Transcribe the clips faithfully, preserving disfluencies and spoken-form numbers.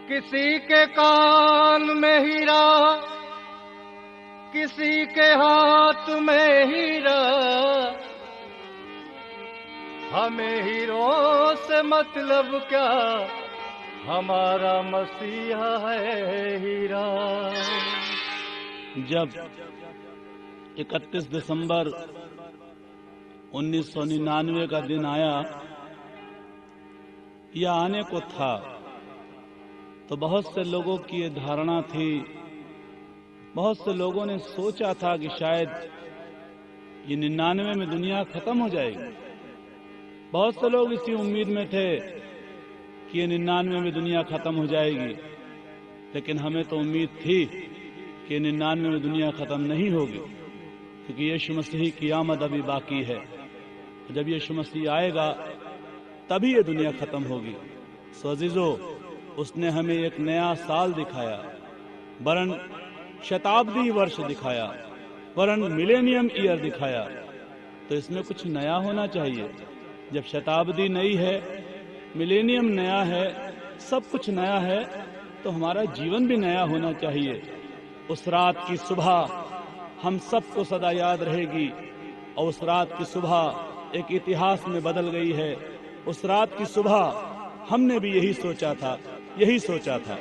किसी के कान में हीरा, किसी के हाथ में हीरा, हमें हीरों से मतलब क्या, हमारा मसीहा है हीरा। जब इकतीस दिसंबर उन्नीस सौ निन्यानवे का दिन आया या आने को था, तो बहुत से लोगों की ये धारणा थी, बहुत से लोगों ने सोचा था कि शायद ये निन्यानवे में दुनिया खत्म हो जाएगी। बहुत से लोग इसी उम्मीद में थे कि ये निन्यानवे में दुनिया खत्म हो जाएगी, लेकिन हमें तो उम्मीद थी कि निन्यानवे में दुनिया खत्म नहीं होगी, क्योंकि यीशु मसीह की आमद अभी बाकी है। जब यीशु मसीह आएगा तभी ये दुनिया खत्म होगी। सो अजीजों, उसने हमें एक नया साल दिखाया, वरन शताब्दी वर्ष दिखाया, वरन मिलेनियम ईयर दिखाया। तो इसमें कुछ नया होना चाहिए। जब शताब्दी नई है, मिलेनियम नया है, सब कुछ नया है, तो हमारा जीवन भी नया होना चाहिए। उस रात की सुबह हम सबको सदा याद रहेगी, और उस रात की सुबह एक इतिहास में बदल गई है। उस रात की सुबह हमने भी यही सोचा था, यही सोचा था।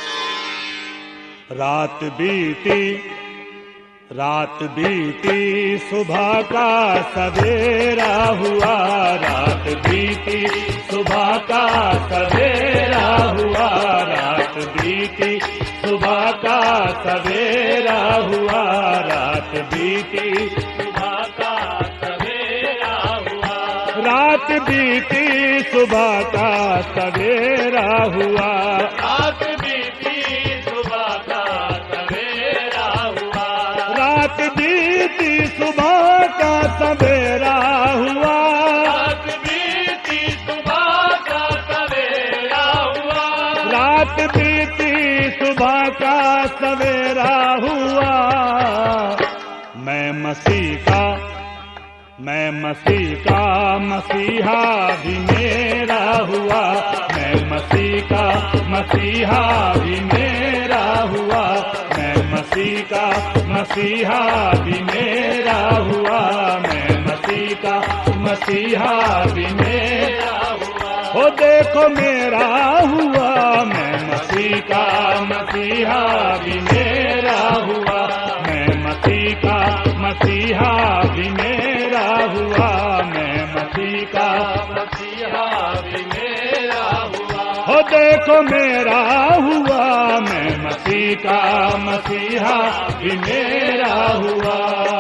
रात बीती, रात बीती, सुबह का सवेरा हुआ। रात बीती, सुबह का सवेरा हुआ। रात बीती, सुबह का सवेरा हुआ। रात बीती, सुबह का सवेरा हुआ। रात बीती, सुबह का सवेरा हुआ। रात बीती, सुबह का सवेरा हुआ। रात बीती, सुबह का सवेरा हुआ। रात बीती, सुबह का सवेरा हुआ। रात बीती, सुबह का सवेरा हुआ। मैं मसीह का, मैं मसीह का मसीहा भी मेरा हुआ। मैं मसीह का मसीहा भी मेरा हुआ। मैं मसीह का मसीहा भी मेरा हुआ। मैं मसीह का मसीहा भी मेरा हुआ। हो देखो मेरा हुआ। मैं मसीह का मसीहा भी मेरा हुआ। मैं मसीह का मसीहा भी मेरा हुआ। मैं मसीह का मसीहा भी मेरा हुआ। हो देखो मेरा हुआ। मैं मसीह का मसीहा भी मेरा हुआ।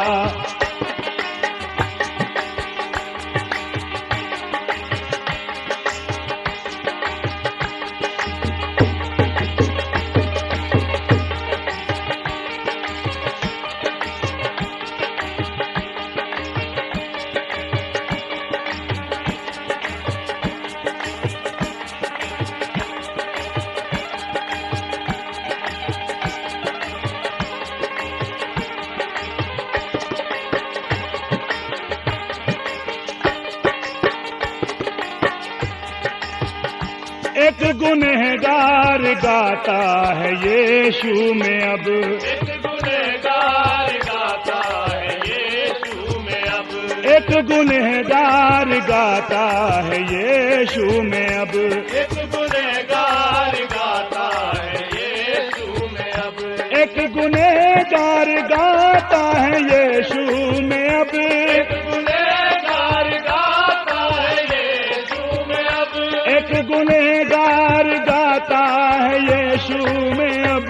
एक गुनहगार गाता है यीशु में अब। एक गुनहगार गाता है यीशु में अब। एक गुनहगार गाता है यीशु में अब। एक गुनहगार गाता है यीशु में अब। एक गुनहगार गाता है यीशु में अब। एक गुनहगार गाता है यीशु में अब। एक गुनहगार गाता है यीशु में अब।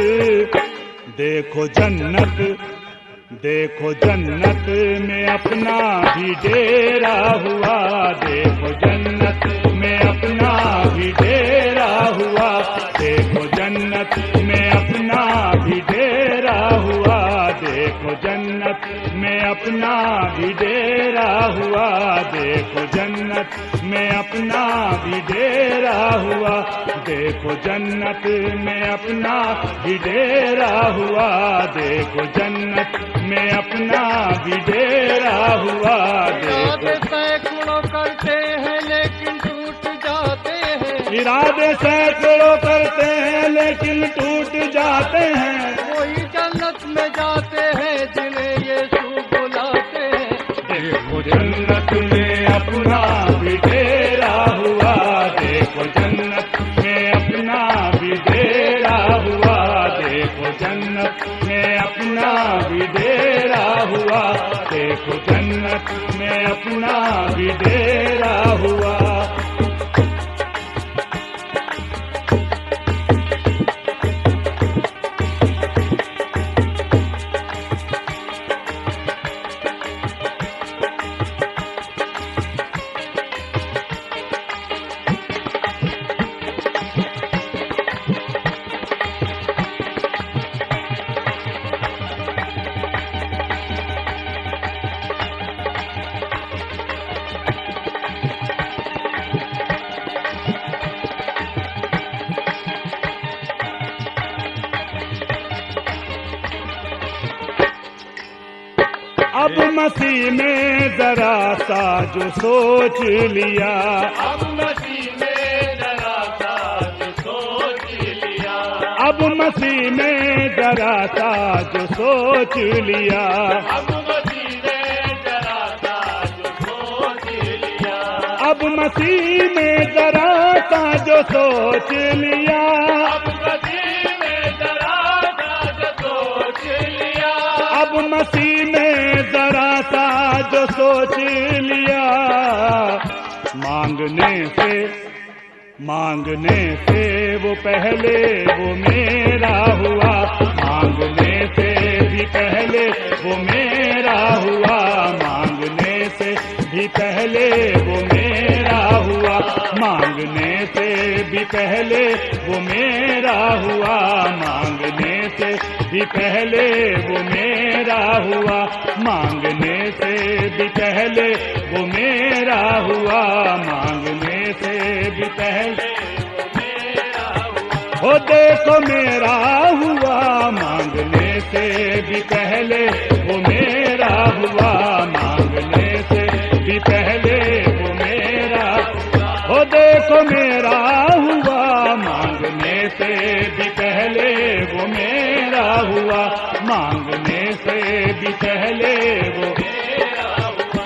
देखो जन्नत, देखो जन्नत में अपना भी डेरा हुआ। देखो जन्नत में अपना भी डेरा हुआ। देखो जन्नत में अपना भी डेरा हुआ। देखो जन्नत में अपना भी डेरा हुआ। देखो जन्नत में अपना भी डेरा हुआ। देखो जन्नत में अपना भी डेरा हुआ। देखो जन्नत में अपना भी डेरा हुआ। इरादे सैकड़ों करते हैं लेकिन टूट जाते हैं। इरादे सैकड़ों करते हैं लेकिन टूट जाते हैं। वही जन्नत में जाते हैं जिन्हें यीशु बुलाते हैं। देखो जन्नत में अपना भी डेरा हुआ, देखो जन्नत में अपना भी डेरा हुआ, देखो जन्नत में अपना भी डेरा हुआ, देखो जन्नत में अपना भी डेरा हुआ। अब मसीह में जरा सा जो सोच लिया, अब मसीह में जरा सा जो सोच लिया, अब मसीह में जरा सा जो सोच लिया, अब मसीह में जरा सा जो सोच लिया, अब मसीह में जरा सा जो सोच लिया, अब मसीह में जरा सा जो सोच लिया, अब मसीह में जरा सा जो सोच लिया। मांगने से मांगने से वो पहले वो मेरा हुआ, मांगने से भी पहले वो मेरा हुआ, मांगने से भी पहले वो मेरा हुआ, मांगने से भी पहले वो मेरा हुआ, मांगने से भी पहले वो मेरा हुआ, मांगने से भी पहले वो मेरा हुआ, मांगने से भी पहले वो मेरा हुआ। हो देखो मेरा हुआ, मांगने से भी पहले वो मेरा हुआ, मांगने से भी पहले वो मेरा। हो देखो मेरा हुआ, मांगने से भी पहले वो मेरा हुआ, मांगने से भी पहले वो मेरा हुआ।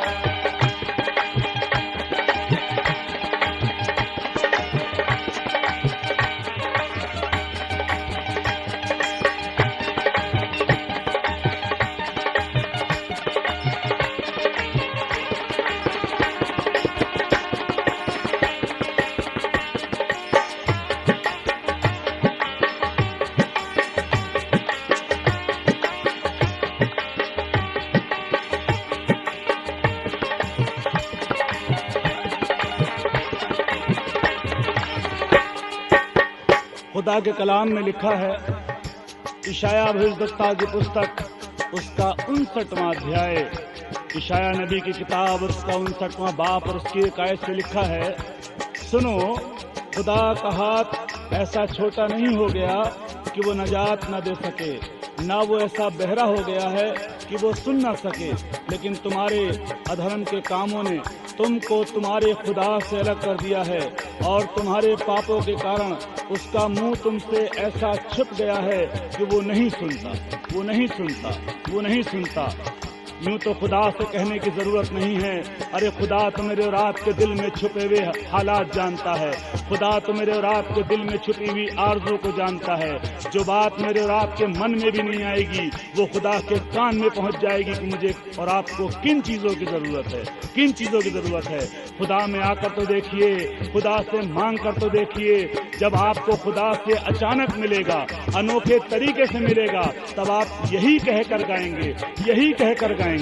खुदा के कलाम में लिखा है, इशाया भविष्यवक्ता की पुस्तक उसका उनसठवां अध्याय, इशाया नबी की किताब उसका उनसठवां बाप और उसकी एक आयत से लिखा है, सुनो खुदा का हाथ ऐसा छोटा नहीं हो गया कि वो नजात न दे सके, ना वो ऐसा बहरा हो गया है कि वो सुन न सके, लेकिन तुम्हारे अधर्म के कामों ने तुमको तुम्हारे खुदा से अलग कर दिया है और तुम्हारे पापों के कारण उसका मुंह तुमसे ऐसा छिप गया है कि वो नहीं सुनता, वो नहीं सुनता, वो नहीं सुनता। यूं तो खुदा से कहने की जरूरत नहीं है, अरे खुदा तो मेरे और आपके दिल में छुपे हुए हालात जानता है, खुदा तो मेरे और आपके दिल में छुपी हुई आरज़ू को जानता है। जो बात मेरे और आपके मन में भी नहीं आएगी वो खुदा के कान में पहुंच जाएगी कि मुझे और आपको किन चीजों की जरूरत है, किन चीजों की जरूरत है। खुदा में आकर तो देखिए, खुदा से मांग कर तो देखिए, जब आपको खुदा से अचानक मिलेगा, अनोखे तरीके से मिलेगा, तब आप यही कहकर गाएंगे, यही कहकर गाएंगे,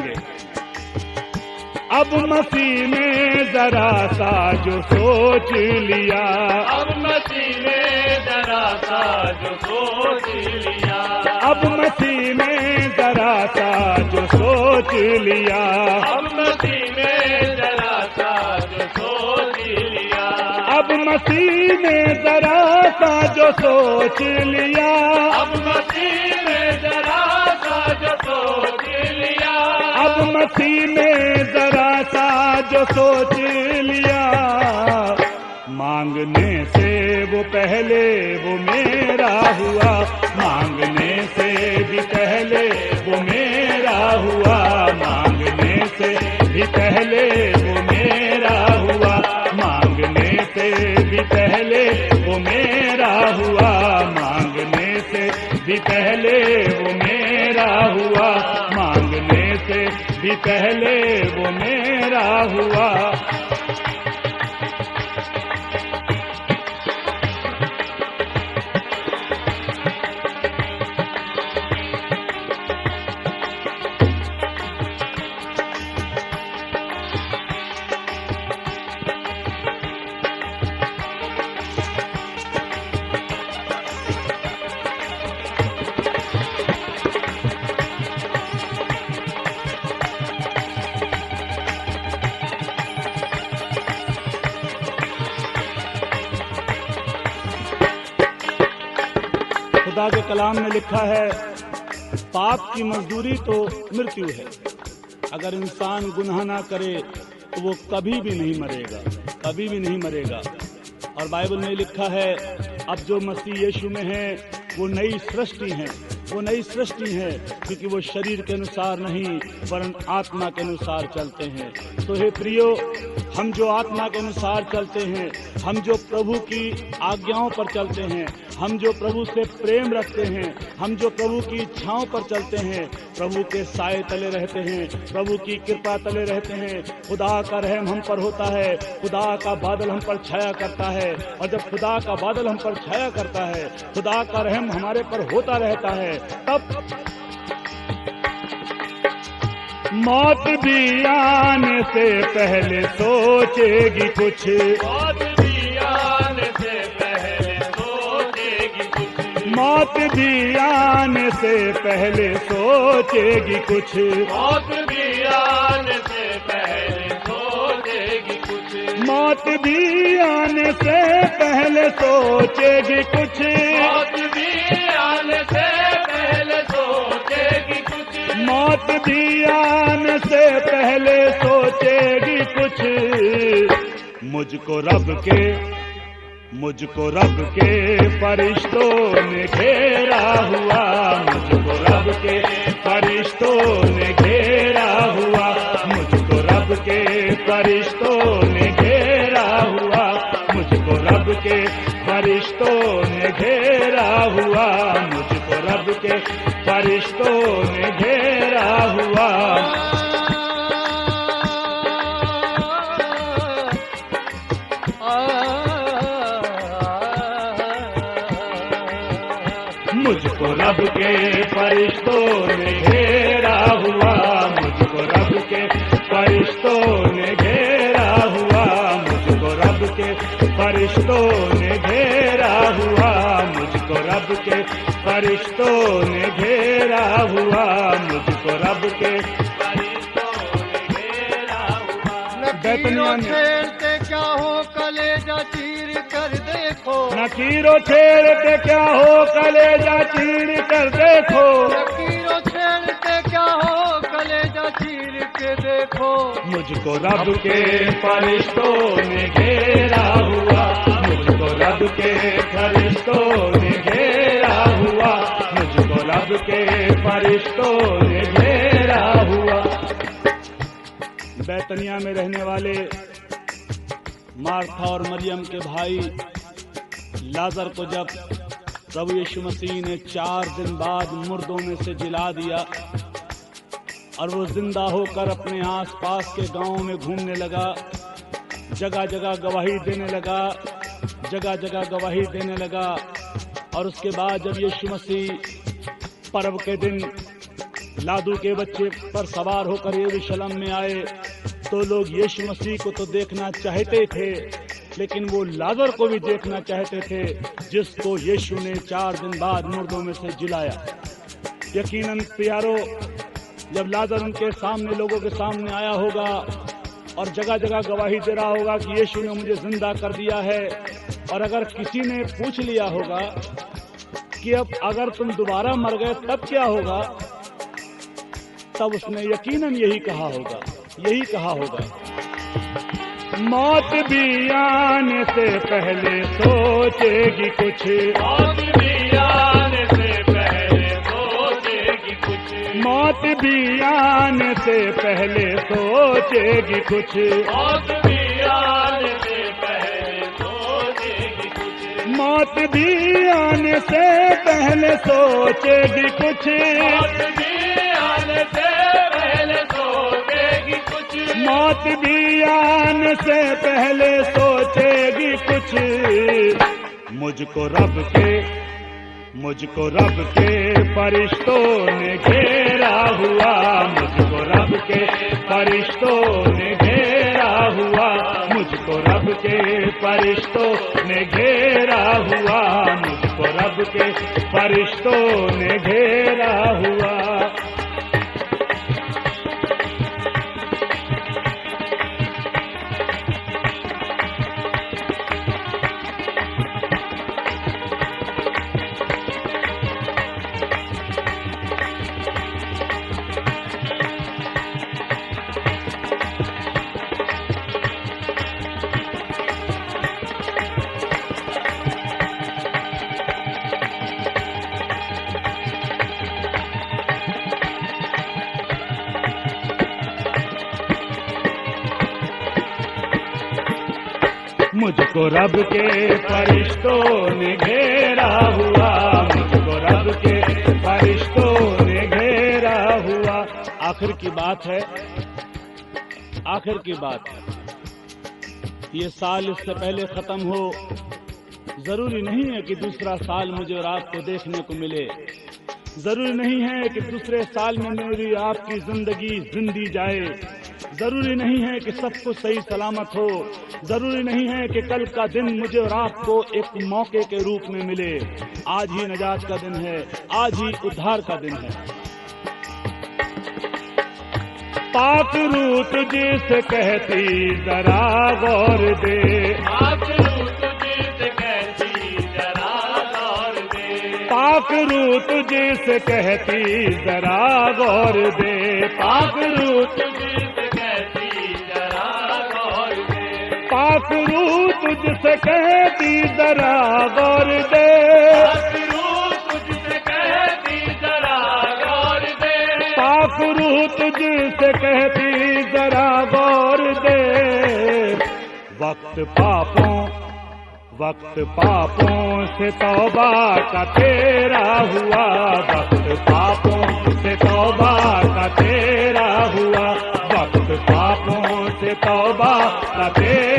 अब मसीह ने जरा सा जो सोच लिया, अब मसीह ने जरा सा जो सोच लिया, अब मसीह ने जरा सा जो सोच लिया, अब मसीह ने जरा सा जो सोच लिया, अब मसीह ने जरा सा जो सोच लिया, अब मसीह ने जरा सा जो सोच लिया, अब मसीह ने जरा सा जो सोच लिया। मांगने से वो पहले वो मेरा हुआ, मांगने से भी पहले वो मेरा हुआ, मांगने से भी पहले वो मेरा हुआ, मांगने से भी पहले वो मेरा हुआ, मांगने से भी पहले वो मेरा हुआ, मांगने से भी पहले वो मेरा हुआ। खुदा के कलाम में लिखा है, पाप की मजदूरी तो मृत्यु है। अगर इंसान गुनाह ना करे तो वो कभी भी नहीं मरेगा, कभी भी नहीं मरेगा। और बाइबल में लिखा है, अब जो मसीह यीशु में है वो नई सृष्टि है, वो नई सृष्टि है, क्योंकि वो शरीर के अनुसार नहीं वरन आत्मा के अनुसार चलते हैं। तो हे प्रियो, हम जो आत्मा के अनुसार चलते हैं, हम जो प्रभु की आज्ञाओं पर चलते हैं, हम जो प्रभु से प्रेम रखते हैं, हम जो प्रभु की इच्छाओं पर चलते हैं, प्रभु के साए तले रहते हैं, प्रभु की कृपा तले रहते हैं, खुदा का रहम हम पर होता है, खुदा का बादल हम पर छाया करता है। और जब खुदा का बादल हम पर छाया करता है, खुदा का रहम हमारे पर होता रहता है, तब मौत भी आने से पहले सोचेगी कुछ, मौत भी आने से पहले सोचेगी कुछ, मौत भी आने से पहले सोचेगी कुछ, मौत भी आने से पहले सोचेगी कुछ, मौत भी आने से पहले सोचेगी कुछ, मौत भी आने से पहले सोचेगी कुछ, मौत भी आने से पहले सोचेगी कुछ। मुझको रब के मुझको रब के फरिश्तों ने घेरा हुआ, मुझको रब के फरिश्तों ने घेरा हुआ, मुझको रब के फरिश्तों ने घेरा हुआ, मुझको रब के फरिश्तों ने घेरा हुआ, मुझको रब के फरिश्तों ने घेरा हुआ। मुझको रब के फरिश्तों ने घेरा हुआ, मुझको रब के फरिश्तों ने घेरा हुआ, मुझको रब के फरिश्तों ने घेरा हुआ, मुझको रब के फरिश्तों ने घेरा हुआ, मुझको रब के फरिश्तों ने घेरा हुआ। लकीरों छेड़ते क्या हो कलेजा चीर कर देखो, लकीरों छेड़ते क्या हो कलेजा चीर कर देखो, लकीरों छेड़ते क्या हो कलेजा चीर के देखो। मुझको रब के फरिश्तों ने घेरा हुआ, मुझको रब के फरिश्तों ने घेरा हुआ, मुझको रब के फरिश्तों ने घेरा हुआ। बैतनिया में रहने वाले मार्था और मरियम के भाई लाजर को जब प्रभु यीशु मसीह ने चार दिन बाद मुर्दों में से जिला दिया और वो जिंदा होकर अपने आसपास के गांवों में घूमने लगा, जगह जगह गवाही देने लगा, जगह जगह गवाही देने लगा। और उसके बाद जब यीशु मसीह पर्व के दिन लादू के बच्चे पर सवार होकर यरूशलेम में आए, तो लोग यीशु मसीह को तो देखना चाहते थे, लेकिन वो लाजर को भी देखना चाहते थे, जिसको यीशु ने चार दिन बाद मुर्दों में से जिलाया। यकीनन प्यारो, जब लाजर उनके सामने, लोगों के सामने आया होगा और जगह जगह गवाही दे रहा होगा कि यीशु ने मुझे जिंदा कर दिया है, और अगर किसी ने पूछ लिया होगा कि अब अगर तुम दोबारा मर गए तब क्या होगा, तब उसने यकीनन यही कहा होगा, यही कहा होगा, मौत भी आने से पहले सोचेगी कुछ, मौत भी आने से पहले सोचेगी कुछ, मौत भी आने से पहले सोचेगी कुछ, मौत भी आने से पहले सोचेगी कुछ, मौत भी आने से पहले सोचेगी कुछ, मौत भी आने से पहले सोचेगी कुछ, मौत भी आने से पहले सोचेगी कुछ। मुझको रब के मुझको रब के फरिश्तों ने घेरा हुआ, मुझको रब के फरिश्तों ने घेरा हुआ, मुझको रब के फरिश्तों ने घेरा हुआ, मुझको रब के फरिश्तों ने घेरा हुआ। मुझको रब के फरिश्तों ने घेरा हुआ, मुझको रब के फरिश्तों ने घेरा हुआ। आखिर की बात है, आखिर की बात है, ये साल इससे पहले खत्म हो, जरूरी नहीं है कि दूसरा साल मुझे और आपको देखने को मिले, जरूरी नहीं है कि दूसरे साल में मेरी आपकी जिंदगी जिंदी जाए, जरूरी नहीं है कि सब कुछ सही सलामत हो, जरूरी नहीं है कि कल का दिन मुझे और आपको एक मौके के रूप में मिले। आज ही नजात का दिन है, आज ही उद्धार का दिन है। पाक रूह तुझसे कहती जरा गौर दे, पाक रूह तुझसे कहती जरा गौर दे, पाक रूह तुझसे कहती जरा गौर दे, पाक रूह तुझसे कहती जरा गौर दे, पाक रूह तुझसे कहती जरा गौर दे, पाक रूह तुझसे कहती जरा गौर दे, पाक रूह तुझसे कहती जरा गौर दे। वक्त पापों वक्त पापों से तौबा का तेरा हुआ, वक्त पापों से तौबा का तेरा हुआ, वक्त पापों से तौबा का तेरा